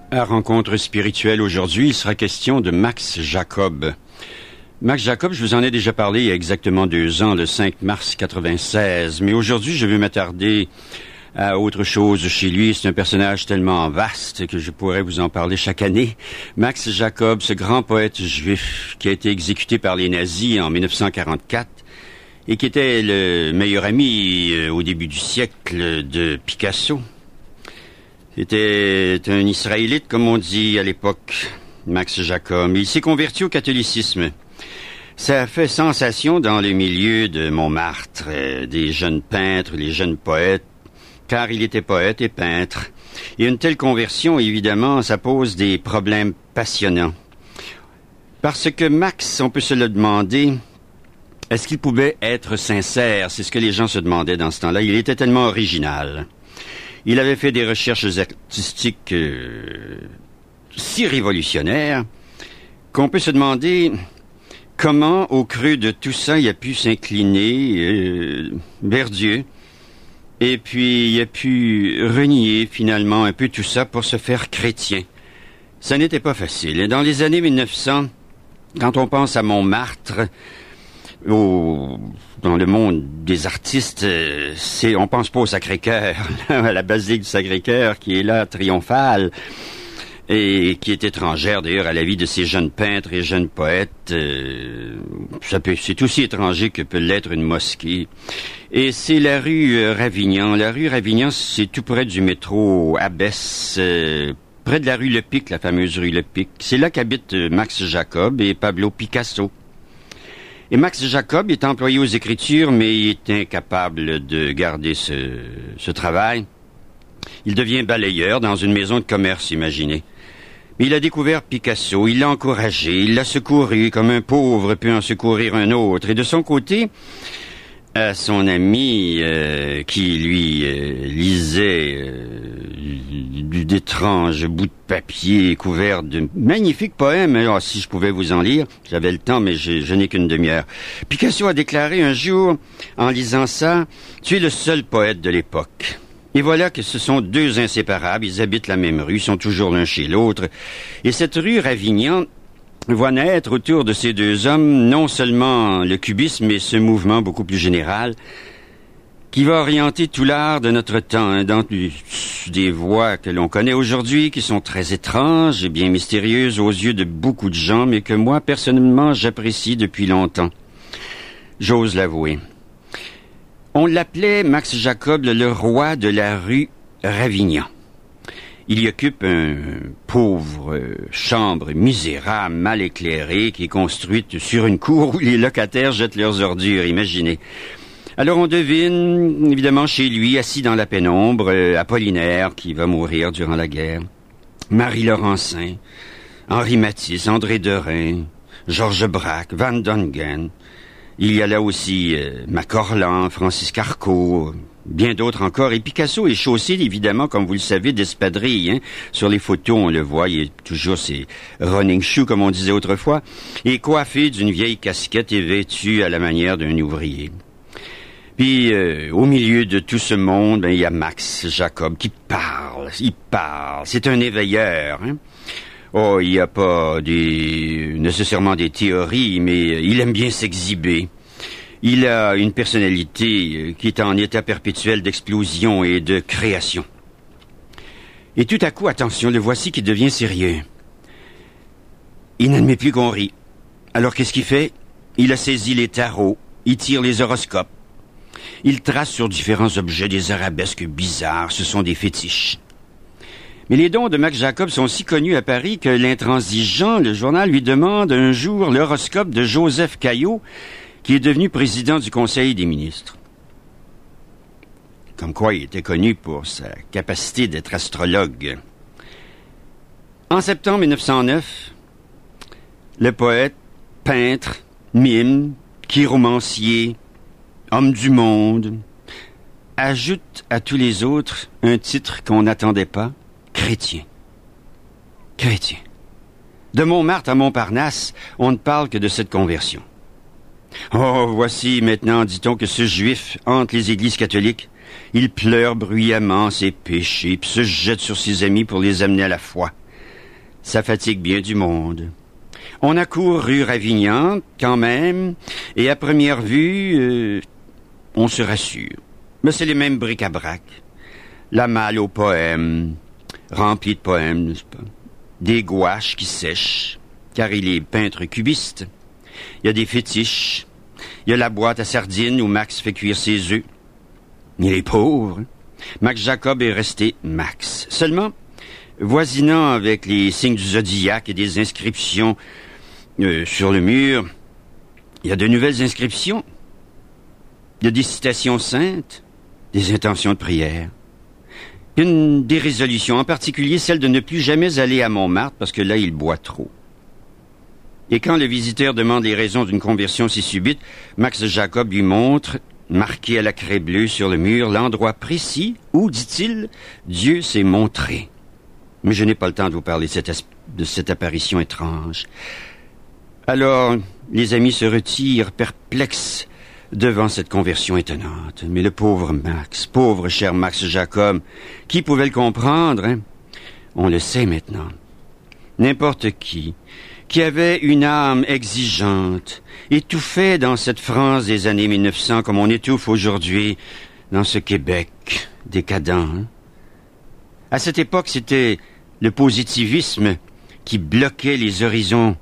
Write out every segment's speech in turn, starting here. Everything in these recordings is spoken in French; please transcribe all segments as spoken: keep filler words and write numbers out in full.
À Rencontre spirituelle aujourd'hui, il sera question de Max Jacob. Max Jacob, je vous en ai déjà parlé il y a exactement deux ans, le cinq mars quatre-vingt-seize. Mais aujourd'hui, je veux m'attarder à autre chose chez lui. C'est un personnage tellement vaste que je pourrais vous en parler chaque année. Max Jacob, ce grand poète juif qui a été exécuté par les nazis en dix-neuf cent quarante-quatre et qui était le meilleur ami euh, au début du siècle de Picasso. C'était un Israélite, comme on dit à l'époque, Max Jacob. Il s'est converti au catholicisme. Ça a fait sensation dans le milieu de Montmartre, euh, des jeunes peintres, les jeunes poètes, car il était poète et peintre. Et une telle conversion, évidemment, ça pose des problèmes passionnants. Parce que Max, on peut se le demander, est-ce qu'il pouvait être sincère? C'est ce que les gens se demandaient dans ce temps-là. Il était tellement original. Il avait fait des recherches artistiques euh, si révolutionnaires qu'on peut se demander comment, au creux de tout ça, il a pu s'incliner euh, vers Dieu. Et puis, il a pu renier, finalement, un peu tout ça pour se faire chrétien. Ça n'était pas facile. Et dans les années mille neuf cents, quand on pense à Montmartre, au, dans le monde des artistes, c'est, on pense pas au Sacré-Cœur, à la basilique du Sacré-Cœur, qui est là, triomphale, et qui est étrangère, d'ailleurs, à la vie de ces jeunes peintres et jeunes poètes. Euh, ça peut, c'est aussi étranger que peut l'être une mosquée. Et c'est la rue euh, Ravignan. La rue Ravignan, c'est tout près du métro Abbesse, euh, près de la rue Le Pic, la fameuse rue Le Pic. C'est là qu'habitent euh, Max Jacob et Pablo Picasso. Et Max Jacob est employé aux écritures, mais il est incapable de garder ce, ce travail. Il devient balayeur dans une maison de commerce, imaginez. Mais il a découvert Picasso, il l'a encouragé, il l'a secouru comme un pauvre peut en secourir un autre. Et de son côté, à son ami euh, qui lui euh, lisait euh, d'étranges bouts de papier couverts de magnifiques poèmes. Alors, si je pouvais vous en lire, j'avais le temps, mais je, je n'ai qu'une demi-heure. Picasso a déclaré un jour, en lisant ça, « Tu es le seul poète de l'époque. » Et voilà que ce sont deux inséparables, ils habitent la même rue, sont toujours l'un chez l'autre. Et cette rue Ravignan voit naître autour de ces deux hommes non seulement le cubisme, mais ce mouvement beaucoup plus général qui va orienter tout l'art de notre temps, hein, dans des voies que l'on connaît aujourd'hui, qui sont très étranges et bien mystérieuses aux yeux de beaucoup de gens, mais que moi, personnellement, j'apprécie depuis longtemps. J'ose l'avouer. On l'appelait, Max Jacob, le roi de la rue Ravignan. Il y occupe une pauvre chambre misérable, mal éclairée, qui est construite sur une cour où les locataires jettent leurs ordures, imaginez. Alors on devine, évidemment, chez lui, assis dans la pénombre, Apollinaire, qui va mourir durant la guerre, Marie Laurencin, Henri Matisse, André Derain, Georges Braque, Van Dongen. Il y a là aussi euh, Macorlan, Francis Carco, bien d'autres encore. Et Picasso est chaussé, évidemment, comme vous le savez, d'espadrilles. Hein. Sur les photos, on le voit, il y a toujours ses running shoes, comme on disait autrefois, et coiffé d'une vieille casquette et vêtu à la manière d'un ouvrier. Puis, euh, au milieu de tout ce monde, ben, il y a Max Jacob qui parle, il parle. C'est un éveilleur, hein. Oh, il n'y a pas des, nécessairement des théories, mais il aime bien s'exhiber. Il a une personnalité qui est en état perpétuel d'explosion et de création. Et tout à coup, attention, le voici qui devient sérieux. Il n'admet plus qu'on rit. Alors qu'est-ce qu'il fait? Il a saisi les tarots, il tire les horoscopes. Il trace sur différents objets des arabesques bizarres, ce sont des fétiches. Mais les dons de Max Jacob sont si connus à Paris que l'Intransigeant, le journal, lui demande un jour l'horoscope de Joseph Caillot, qui est devenu président du Conseil des ministres. Comme quoi il était connu pour sa capacité d'être astrologue. En septembre mille neuf cent neuf, le poète, peintre, mime, chiromancier, homme du monde, ajoute à tous les autres un titre qu'on n'attendait pas, chrétien. Chrétien. De Montmartre à Montparnasse, on ne parle que de cette conversion. Oh, voici maintenant, dit-on, que ce juif hante les églises catholiques. Il pleure bruyamment ses péchés, puis se jette sur ses amis pour les amener à la foi. Ça fatigue bien du monde. On accourt rue Ravignan, quand même, et à première vue, euh, on se rassure. Mais c'est les mêmes bric-à-brac. La malle aux poèmes, remplie de poèmes, n'est-ce pas? Des gouaches qui sèchent, car il est peintre cubiste. Il y a des fétiches. Il y a la boîte à sardines où Max fait cuire ses œufs. Il est pauvre. Max Jacob est resté Max. Seulement, voisinant avec les signes du zodiaque et des inscriptions euh, sur le mur, il y a de nouvelles inscriptions. Il y a des citations saintes, des intentions de prière. Une des résolutions, en particulier celle de ne plus jamais aller à Montmartre parce que là, il boit trop. Et quand le visiteur demande les raisons d'une conversion si subite, Max Jacob lui montre, marqué à la craie bleue sur le mur, l'endroit précis où, dit-il, Dieu s'est montré. Mais je n'ai pas le temps de vous parler de cette, as- de cette apparition étrange. Alors, les amis se retirent, perplexes, devant cette conversion étonnante. Mais le pauvre Max, pauvre cher Max Jacob, qui pouvait le comprendre, hein? On le sait maintenant. N'importe qui, qui avait une âme exigeante, étouffait dans cette France des années mille neuf cents comme on étouffe aujourd'hui dans ce Québec décadent. Hein? À cette époque, c'était le positivisme qui bloquait les horizons.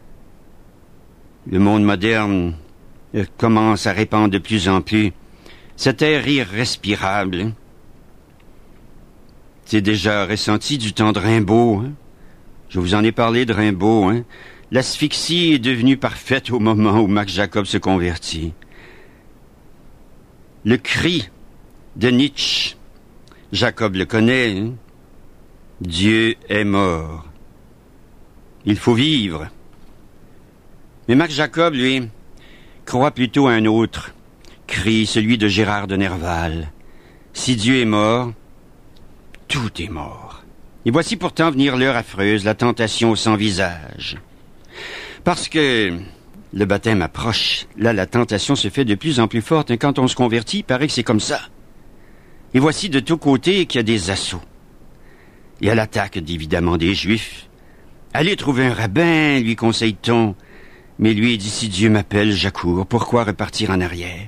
Le monde moderne commence à répandre de plus en plus cet air irrespirable. Hein? C'est déjà ressenti du temps de Rimbaud. Hein? Je vous en ai parlé de Rimbaud. Hein? L'asphyxie est devenue parfaite au moment où Max Jacob se convertit. Le cri de Nietzsche, Jacob le connaît. Hein? Dieu est mort. Il faut vivre. Mais Max Jacob, lui, croit plutôt à un autre cri, celui de Gérard de Nerval. Si Dieu est mort, tout est mort. Et voici pourtant venir l'heure affreuse, la tentation sans visage. Parce que le baptême approche, là la tentation se fait de plus en plus forte. Et quand on se convertit, il paraît que c'est comme ça. Et voici de tous côtés qu'il y a des assauts. Il y a l'attaque, évidemment, des Juifs. Allez trouver un rabbin, lui conseille-t-on. Mais lui dit, si Dieu m'appelle, j'accours. Pourquoi repartir en arrière?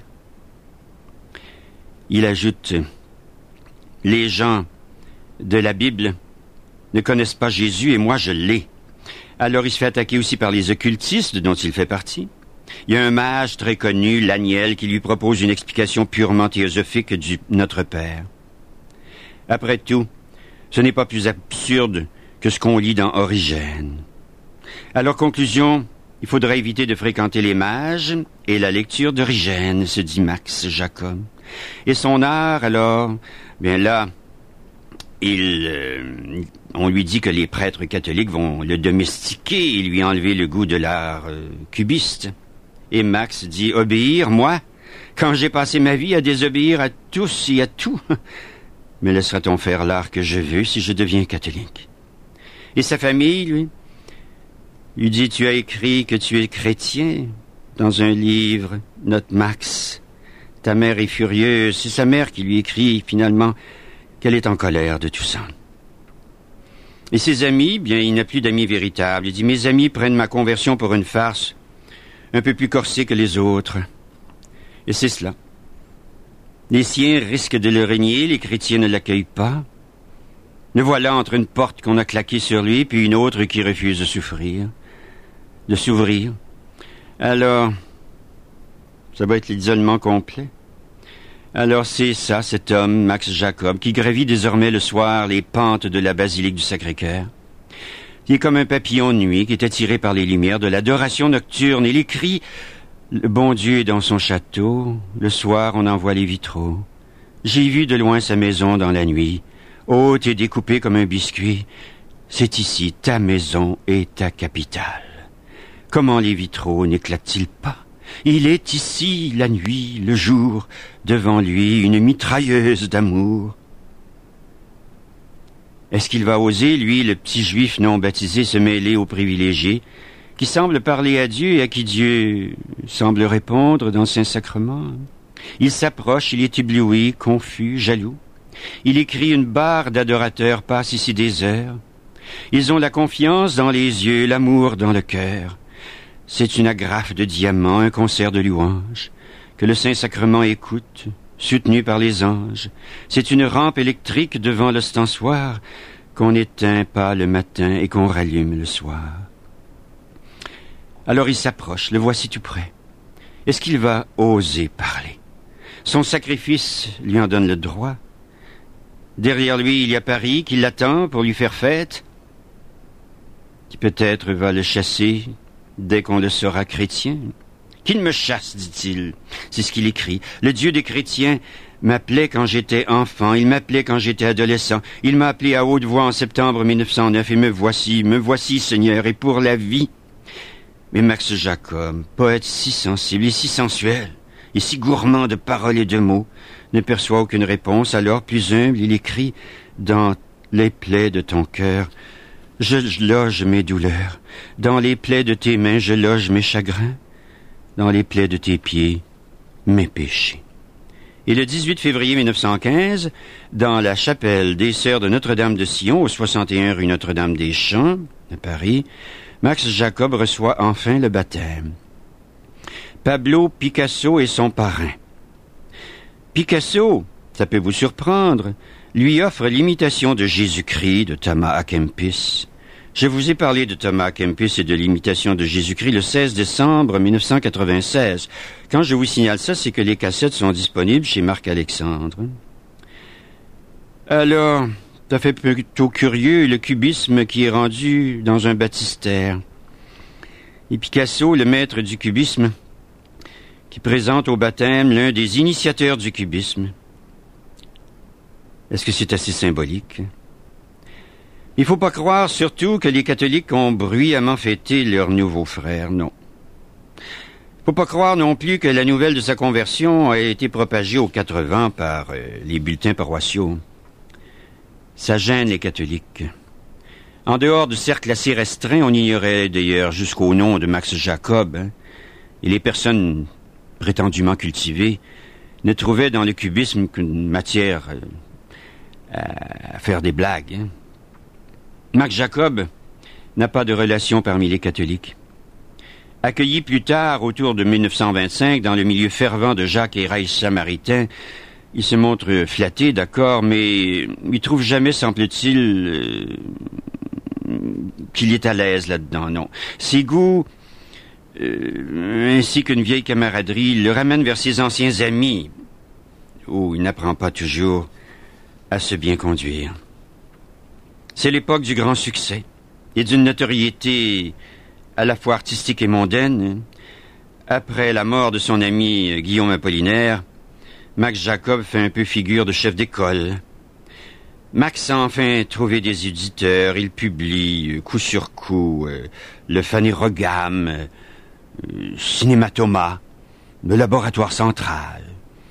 Il ajoute, les gens de la Bible ne connaissent pas Jésus et moi je l'ai. Alors il se fait attaquer aussi par les occultistes dont il fait partie. Il y a un mage très connu, Laniel, qui lui propose une explication purement théosophique du Notre Père. Après tout, ce n'est pas plus absurde que ce qu'on lit dans Origène. Alors, conclusion, il faudrait éviter de fréquenter les mages et la lecture d'Origène, se dit Max Jacob. Et son art, alors, bien là, il, euh, on lui dit que les prêtres catholiques vont le domestiquer et lui enlever le goût de l'art euh, cubiste. Et Max dit, obéir, moi, quand j'ai passé ma vie à désobéir à tous et à tout, me laissera-t-on faire l'art que je veux si je deviens catholique? Et sa famille, lui, lui dit, tu as écrit que tu es chrétien dans un livre, notre Max. Ta mère est furieuse. C'est sa mère qui lui écrit, finalement, qu'elle est en colère de tout ça. Et ses amis, bien, il n'a plus d'amis véritables. Il dit, mes amis prennent ma conversion pour une farce, un peu plus corsée que les autres. Et c'est cela. Les siens risquent de le régner, les chrétiens ne l'accueillent pas. Le voilà entre une porte qu'on a claquée sur lui, puis une autre qui refuse de souffrir, de s'ouvrir. Alors, ça va être l'isolement complet. Alors c'est ça, cet homme, Max Jacob, qui gravit désormais le soir les pentes de la basilique du Sacré-Cœur. Il est comme un papillon de nuit qui est attiré par les lumières de l'adoration nocturne et les cris. Le bon Dieu est dans son château. Le soir, on en voit les vitraux. J'ai vu de loin sa maison dans la nuit, haute et découpée comme un biscuit. C'est ici ta maison et ta capitale. Comment les vitraux n'éclatent-ils pas? Il est ici la nuit, le jour, devant lui une mitrailleuse d'amour. Est-ce qu'il va oser, lui, le petit juif non baptisé, se mêler aux privilégiés, qui semble parler à Dieu et à qui Dieu semble répondre dans Saint-Sacrement? Il s'approche, il est ébloui, confus, jaloux. Il écrit une barre d'adorateurs, passe ici des heures. Ils ont la confiance dans les yeux, l'amour dans le cœur. C'est une agrafe de diamants, un concert de louanges, que le Saint-Sacrement écoute, soutenu par les anges. C'est une rampe électrique devant l'ostensoir qu'on n'éteint pas le matin et qu'on rallume le soir. Alors il s'approche, le voici tout près. Est-ce qu'il va oser parler? Son sacrifice lui en donne le droit. Derrière lui, il y a Paris qui l'attend pour lui faire fête, qui peut-être va le chasser dès qu'on le saura chrétien. Qu'il me chasse, dit-il. C'est ce qu'il écrit. Le Dieu des chrétiens m'appelait quand j'étais enfant, il m'appelait quand j'étais adolescent, il m'a appelé à haute voix en septembre mille neuf cent neuf, et me voici, me voici, Seigneur, et pour la vie. Mais Max Jacob, poète si sensible et si sensuel, et si gourmand de paroles et de mots, ne perçoit aucune réponse. Alors, plus humble, il écrit « Dans les plaies de ton cœur, je loge mes douleurs. Dans les plaies de tes mains, je loge mes chagrins. Dans les plaies de tes pieds, mes péchés. » Et le dix-huit février mille neuf cent quinze, dans la chapelle des Sœurs de Notre-Dame de Sion, au soixante et un rue Notre-Dame-des-Champs, à Paris, Max Jacob reçoit enfin le baptême. Pablo Picasso est son parrain. Picasso, ça peut vous surprendre, lui offre l'imitation de Jésus-Christ de Thomas à Kempis. Je vous ai parlé de Thomas à Kempis et de l'imitation de Jésus-Christ le seize décembre mille neuf cent quatre-vingt-seize. Quand je vous signale ça, c'est que les cassettes sont disponibles chez Marc Alexandre. Alors, ça fait plutôt curieux le cubisme qui est rendu dans un baptistère. Et Picasso, le maître du cubisme, qui présente au baptême l'un des initiateurs du cubisme. Est-ce que c'est assez symbolique? Il ne faut pas croire surtout que les catholiques ont bruyamment fêté leur nouveau frère, non. Il ne faut pas croire non plus que la nouvelle de sa conversion a été propagée aux quatre vents par euh, les bulletins paroissiaux. Ça gêne les catholiques. En dehors de cercles assez restreints, on ignorait d'ailleurs jusqu'au nom de Max Jacob, hein, et les personnes prétendument cultivées ne trouvaient dans le cubisme qu'une matière euh, à faire des blagues. Hein. Max Jacob n'a pas de relation parmi les catholiques. Accueilli plus tard, autour de mille neuf cent vingt-cinq, dans le milieu fervent de Jacques et Reich Samaritain, il se montre flatté, d'accord, mais il trouve jamais, semble-t-il, euh, qu'il est à l'aise là-dedans, non. Ses goûts, euh, ainsi qu'une vieille camaraderie, le ramènent vers ses anciens amis, où il n'apprend pas toujours à se bien conduire. C'est l'époque du grand succès et d'une notoriété à la fois artistique et mondaine. Après la mort de son ami Guillaume Apollinaire, Max Jacob fait un peu figure de chef d'école. Max a enfin trouvé des éditeurs. Il publie coup sur coup euh, le Phanérogame, euh, Cinématoma, le Laboratoire Central.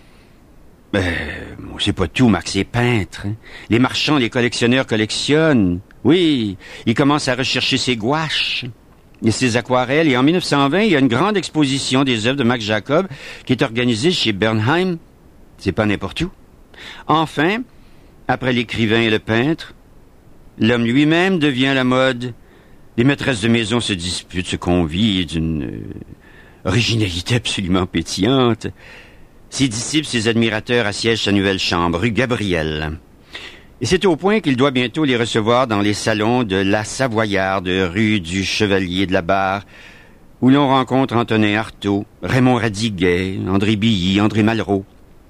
Mais bon, c'est pas tout, Max est peintre. Hein. Les marchands, les collectionneurs collectionnent. Oui, il commence à rechercher ses gouaches et ses aquarelles. Et en mille neuf cent vingt, il y a une grande exposition des œuvres de Max Jacob qui est organisée chez Bernheim. C'est pas n'importe où. Enfin, après l'écrivain et le peintre, l'homme lui-même devient la mode. Les maîtresses de maison se disputent, se convient d'une euh, originalité absolument pétillante. Ses disciples, ses admirateurs assiègent sa nouvelle chambre, rue Gabriel. Et c'est au point qu'il doit bientôt les recevoir dans les salons de la Savoyarde, rue du Chevalier de la Barre, où l'on rencontre Antonin Artaud, Raymond Radiguet, André Billy, André Malraux.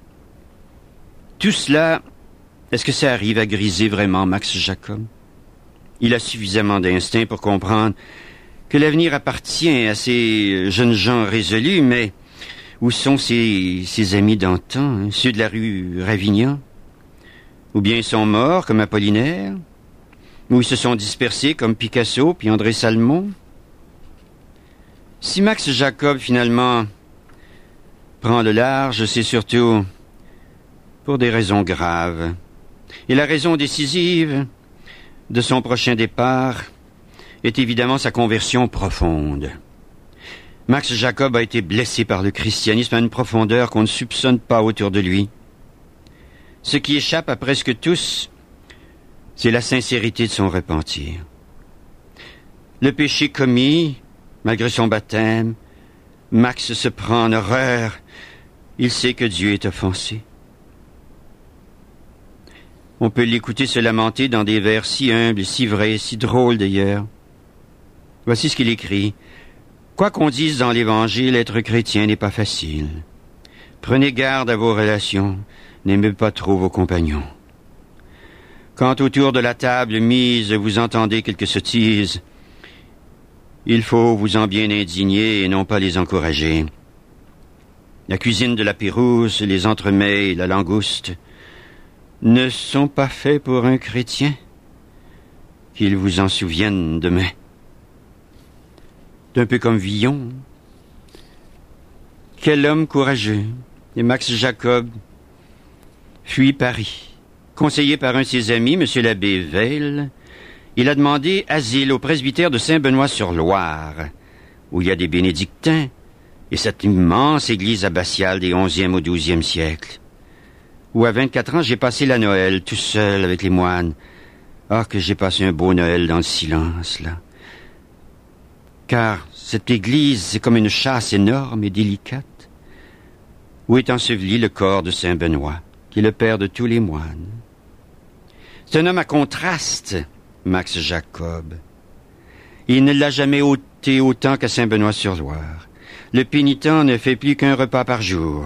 Tout cela, est-ce que ça arrive à griser vraiment Max Jacob? Il a suffisamment d'instinct pour comprendre que l'avenir appartient à ces jeunes gens résolus, mais où sont ses, ses amis d'antan, hein, ceux de la rue Ravignan? Ou bien ils sont morts, comme Apollinaire? Ou ils se sont dispersés, comme Picasso puis André Salmon? Si Max Jacob, finalement, prend le large, c'est surtout pour des raisons graves. Et la raison décisive de son prochain départ est évidemment sa conversion profonde. Max Jacob a été blessé par le christianisme à une profondeur qu'on ne soupçonne pas autour de lui. Ce qui échappe à presque tous, c'est la sincérité de son repentir. Le péché commis, malgré son baptême, Max se prend en horreur. Il sait que Dieu est offensé. On peut l'écouter se lamenter dans des vers si humbles, si vrais, si drôles d'ailleurs. Voici ce qu'il écrit. « Quoi qu'on dise dans l'Évangile, être chrétien n'est pas facile. Prenez garde à vos relations, n'aimez pas trop vos compagnons. Quand autour de la table mise, vous entendez quelques sottises, il faut vous en bien indigner et non pas les encourager. La cuisine de la Pérouse, les entremets et la langouste ne sont pas faits pour un chrétien. Qu'ils vous en souviennent demain. » C'est un peu comme Villon. Quel homme courageux. Et Max Jacob fuit Paris. Conseillé par un de ses amis, M. l'abbé Veil, il a demandé asile au presbytère de Saint-Benoît-sur-Loire, où il y a des bénédictins, et cette immense église abbatiale des onzième au douzième siècle, où à vingt-quatre ans j'ai passé la Noël tout seul avec les moines. Ah, que j'ai passé un beau Noël dans le silence, là. Car cette église, c'est comme une châsse énorme et délicate, où est enseveli le corps de Saint Benoît, qui est le père de tous les moines. C'est un homme à contraste, Max Jacob. Il ne l'a jamais ôté autant qu'à Saint-Benoît-sur-Loire. Le pénitent ne fait plus qu'un repas par jour.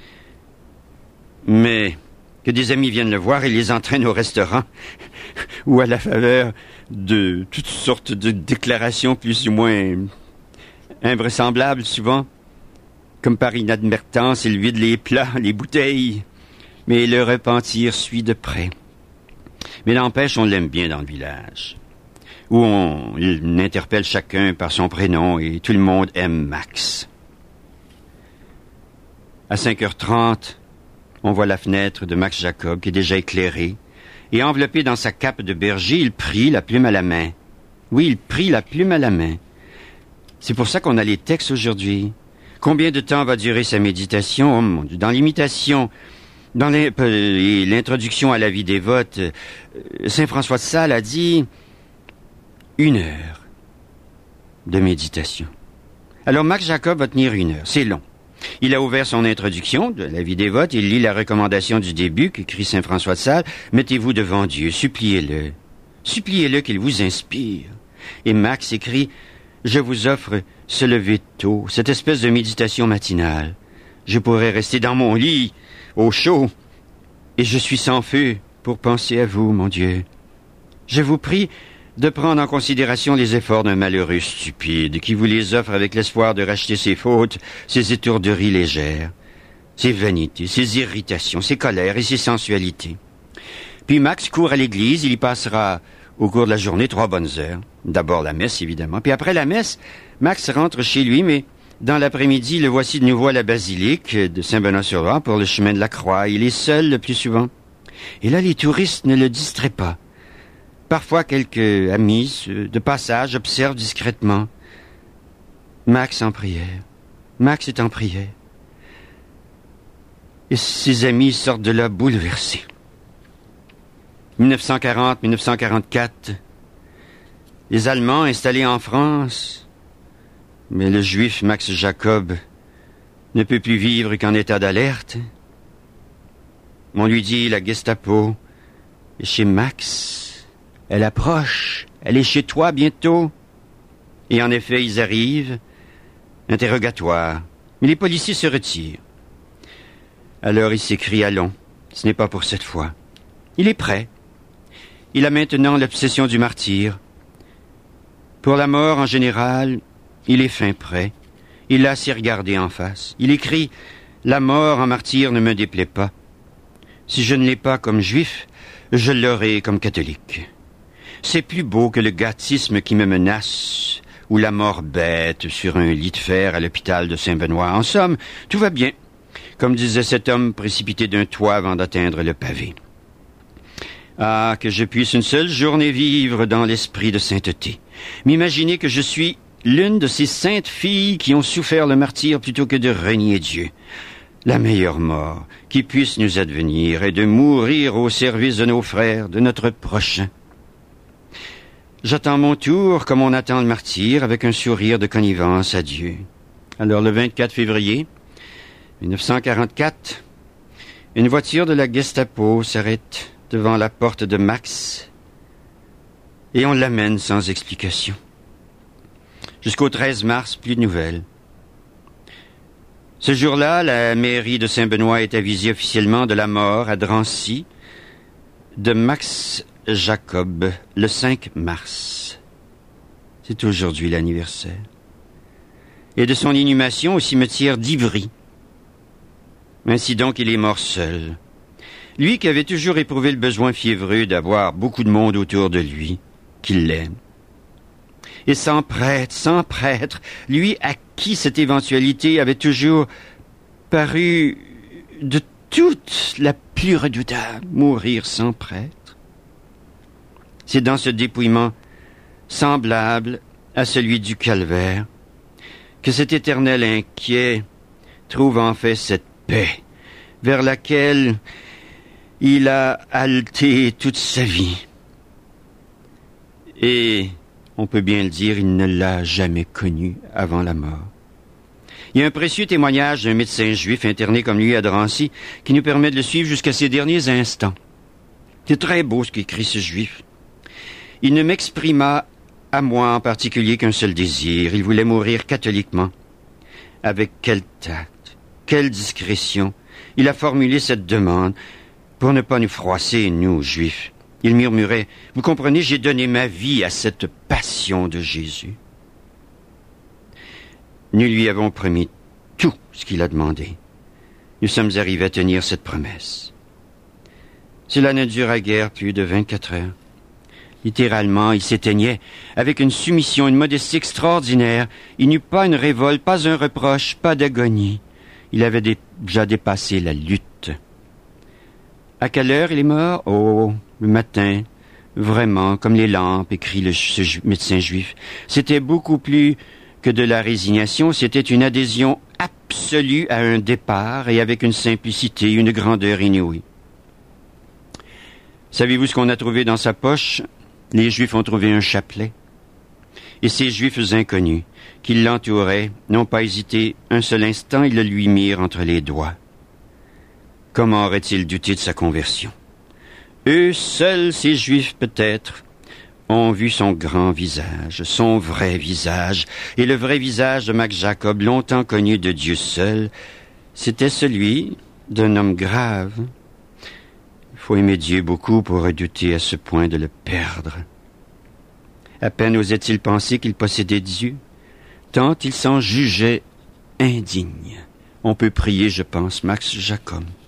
Mais que des amis viennent le voir et les entraînent au restaurant, ou à la faveur de toutes sortes de déclarations plus ou moins invraisemblables souvent, comme par inadvertance, ils vident les plats, les bouteilles, mais le repentir suit de près. Mais n'empêche, on l'aime bien dans le village, où on il interpelle chacun par son prénom et tout le monde aime Max. À cinq heures trente, on voit la fenêtre de Max Jacob qui est déjà éclairée, et enveloppé dans sa cape de berger, il prie la plume à la main. Oui, il prie la plume à la main. C'est pour ça qu'on a les textes aujourd'hui. Combien de temps va durer sa méditation? Oh mon Dieu, dans l'imitation, dans l'introduction à la vie dévote, saint François de Sales a dit une heure de méditation. Alors Max Jacob va tenir une heure, c'est long. Il a ouvert son introduction de la vie dévote, il lit la recommandation du début qu'écrit saint François de Sales. Mettez-vous devant Dieu, suppliez-le. Suppliez-le qu'il vous inspire. Et Max écrit, je vous offre ce lever tôt, cette espèce de méditation matinale. Je pourrais rester dans mon lit, au chaud, et je suis sans feu pour penser à vous, mon Dieu. Je vous prie de prendre en considération les efforts d'un malheureux stupide qui vous les offre avec l'espoir de racheter ses fautes, ses étourderies légères, ses vanités, ses irritations, ses colères et ses sensualités. Puis Max court à l'église, il y passera au cours de la journée trois bonnes heures. D'abord la messe, évidemment. Puis après la messe, Max rentre chez lui, mais dans l'après-midi, le voici de nouveau à la basilique de Saint-Benoît-sur-Loire pour le chemin de la croix. Il est seul le plus souvent. Et là, les touristes ne le distraient pas. Parfois, quelques amis de passage observent discrètement. Max en prière. Max est en prière. Et ses amis sortent de là bouleversés. dix-neuf cent quarante à dix-neuf cent quarante-quatre, les Allemands installés en France, mais le juif Max Jacob ne peut plus vivre qu'en état d'alerte. On lui dit, la Gestapo est chez Max. Elle approche. Elle est chez toi bientôt. Et en effet, ils arrivent. Interrogatoire. Mais les policiers se retirent. Alors il s'écrie, allons, ce n'est pas pour cette fois. Il est prêt. Il a maintenant l'obsession du martyr. Pour la mort, en général, il est fin prêt. Il l'a assez regardé en face. Il écrit, la mort en martyr ne me déplaît pas. Si je ne l'ai pas comme juif, je l'aurai comme catholique. C'est plus beau que le gâtisme qui me menace, ou la mort bête sur un lit de fer à l'hôpital de Saint-Benoît. En somme, tout va bien, comme disait cet homme précipité d'un toit avant d'atteindre le pavé. Ah, que je puisse une seule journée vivre dans l'esprit de sainteté. M'imaginer que je suis l'une de ces saintes filles qui ont souffert le martyre plutôt que de renier Dieu. La meilleure mort qui puisse nous advenir est de mourir au service de nos frères, de notre prochain. J'attends mon tour comme on attend le martyr, avec un sourire de connivence à Dieu. Alors, le vingt-quatre février mille neuf cent quarante-quatre, une voiture de la Gestapo s'arrête devant la porte de Max et on l'amène sans explication. Jusqu'au treize mars, plus de nouvelles. Ce jour-là, la mairie de Saint-Benoît est avisée officiellement de la mort à Drancy de Max Jacob, le cinq mars. C'est aujourd'hui l'anniversaire. Et de son inhumation au cimetière d'Ivry. Ainsi donc, il est mort seul. Lui qui avait toujours éprouvé le besoin fiévreux d'avoir beaucoup de monde autour de lui, qu'il l'aime. Et sans prêtre, sans prêtre, lui à qui cette éventualité avait toujours paru de toute la plus redoutable, mourir sans prêtre. C'est dans ce dépouillement semblable à celui du calvaire que cet éternel inquiet trouve en fait cette paix vers laquelle il a haleté toute sa vie. Et, on peut bien le dire, il ne l'a jamais connue avant la mort. Il y a un précieux témoignage d'un médecin juif interné comme lui à Drancy qui nous permet de le suivre jusqu'à ses derniers instants. C'est très beau ce qu'écrit ce juif. Il ne m'exprima à moi en particulier qu'un seul désir. Il voulait mourir catholiquement. Avec quel tact, quelle discrétion, il a formulé cette demande pour ne pas nous froisser, nous, juifs. Il murmurait, « Vous comprenez, j'ai donné ma vie à cette passion de Jésus. » Nous lui avons promis tout ce qu'il a demandé. Nous sommes arrivés à tenir cette promesse. Cela ne dura guère plus de vingt-quatre heures. Littéralement, il s'éteignait avec une soumission, une modestie extraordinaire. Il n'eut pas une révolte, pas un reproche, pas d'agonie. Il avait déjà dépassé la lutte. À quelle heure il est mort? Oh, le matin. Vraiment, comme les lampes, écrit le, ce ju- médecin juif. C'était beaucoup plus que de la résignation, c'était une adhésion absolue à un départ et avec une simplicité, une grandeur inouïe. Savez-vous ce qu'on a trouvé dans sa poche? Les Juifs ont trouvé un chapelet. Et ces Juifs inconnus, qui l'entouraient, n'ont pas hésité un seul instant, ils le lui mirent entre les doigts. Comment auraient-ils douté de sa conversion? Eux seuls, ces Juifs peut-être, ont vu son grand visage, son vrai visage, et le vrai visage de Max Jacob, longtemps connu de Dieu seul, c'était celui d'un homme grave. Il faut aimer Dieu beaucoup pour redouter à ce point de le perdre. À peine osait-il penser qu'il possédait Dieu, tant il s'en jugeait indigne. On peut prier, je pense, Max Jacob.